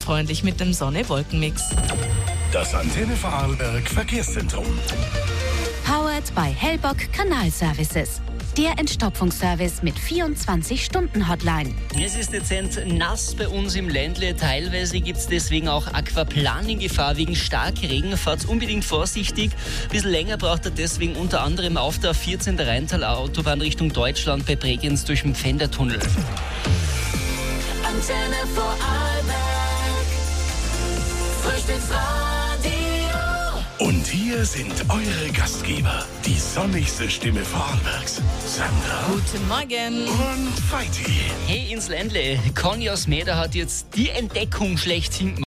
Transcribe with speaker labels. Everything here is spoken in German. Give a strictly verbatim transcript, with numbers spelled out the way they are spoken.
Speaker 1: wetterfreundlich mit dem Sonne-Wolken-Mix.
Speaker 2: Das Antenne Vorarlberg Verkehrszentrum.
Speaker 3: Powered by Hellbock Kanalservices. Der Entstopfungsservice mit vierundzwanzig-Stunden-Hotline.
Speaker 4: Es ist dezent nass bei uns im Ländle. Teilweise gibt es deswegen auch Aquaplaning-Gefahr wegen Starkregen. Fahrt unbedingt vorsichtig. Ein bisschen länger braucht er deswegen unter anderem auf der A vierzehn der Rheintaler Autobahn Richtung Deutschland bei Bregenz durch den Pfändertunnel.
Speaker 5: Antenne Vorarlberg. Frühstücksradio.
Speaker 2: Und hier sind eure Gastgeber, die sonnigste Stimme Vorarlbergs, Sandra
Speaker 1: Guten Morgen.
Speaker 2: und Feiti.
Speaker 4: Hey ins Ländle. Conny aus Meda hat jetzt die Entdeckung schlechthin